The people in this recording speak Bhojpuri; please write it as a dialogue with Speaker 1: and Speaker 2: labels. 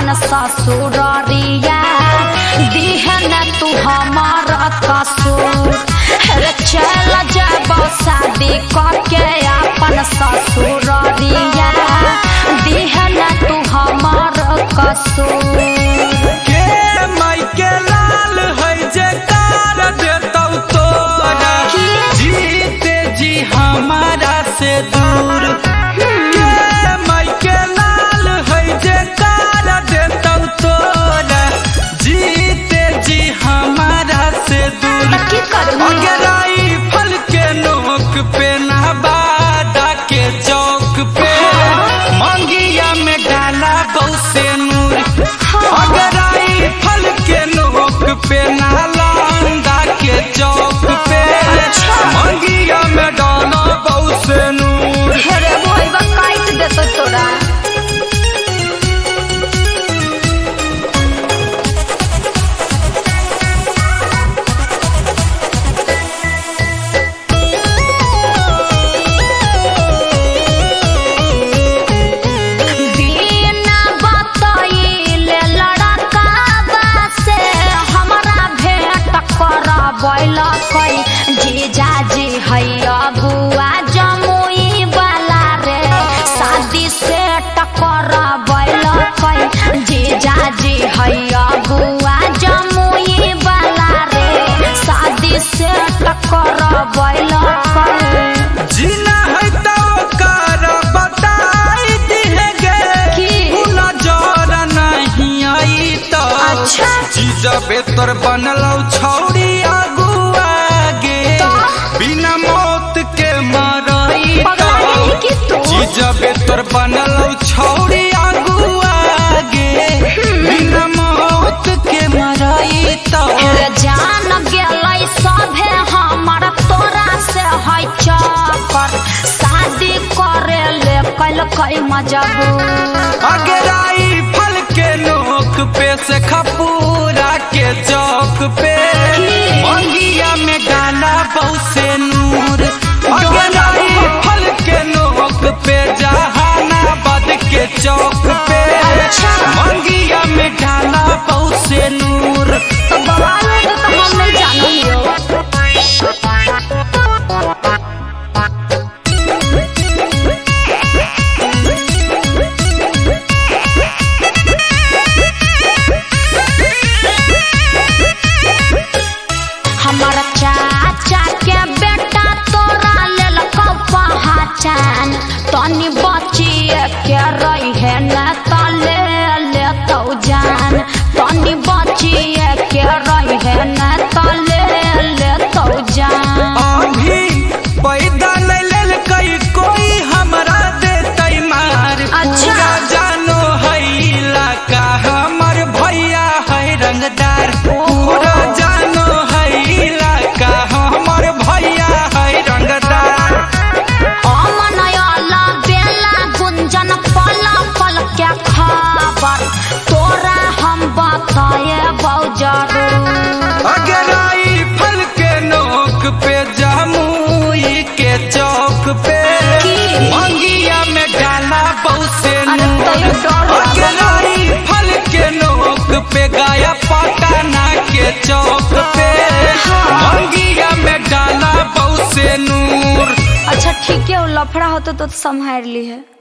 Speaker 1: अपन ससुरिया दिहन तू हमार कसूर चल जब शादी करके अपन ससुरिया दिहन तू हमार कसूर
Speaker 2: के माई के लाल है जे कार देतौ तोरा जीते जी हमारा से दूर के माई के लाल है जे कार देतौ तोरा जीते जी हमारा से दूर
Speaker 1: की करूं
Speaker 2: अगराई फल के नोक पे नवादा के चौक पे मंगिया में डाला बहु नूर अगराई फल के नोक पे नालंदा के चौक पे मंगिया में डाला बहु नूर
Speaker 1: हेरे भइबा काट देतो तोरा जीजाजी हैया बुआ जमुई वाला रे शादी से टकर बैल जीजाजी हैया बुआ जमुई वाला रे शादी से टकर बैल
Speaker 2: जीना है तो कर बताई दिहेगे उना जोरा नहीं आई तो
Speaker 1: अच्छा
Speaker 2: जीजा बेतर बनलौ छौड़ी बिना मौत के मारई तो जीजा बेतर बनलौ छौड़ी आगे बिना मौत के मारई तो
Speaker 1: जान गेलै सभे हमर तोरा से है चक्कर शादी करे ले कल मजबूर
Speaker 2: अगराई फल के नोक पे से खपूरा के चौक पे मंगिया में डाला बहु नूर अगराई फल के नोक पे जहानाबाद के चौक पे मंगिया में डाला बहु नूर
Speaker 1: तो बवाल तो हम नहीं जानियो हमारा चाचा के बेटा तोरा लेल पहचान तनी बचिए के रही है न तले लेतौ जान तनी बचिए के रही है न तले लेतौ जान
Speaker 2: अभी पैदा नहीं लेल कई कोई हमरा देतै मार पूरा जानो है इलाका हमर भैया है रंगदार पूरा जानो है इलाका हमर भैया है रंगदार
Speaker 1: अमनयाला बेला गुंजन पल पल के खबर तोरा हम बताए बहु जरूर
Speaker 2: अगराई फल के नोक पे जमुई के चौक पे मंगिया में डाला बहु नूर अगराई फल के नोक पे गाया पटना के चौक पे मंगिया में डाला बहु नूर
Speaker 1: अच्छा ठीक है लफड़ा होता तो संभाल ली है।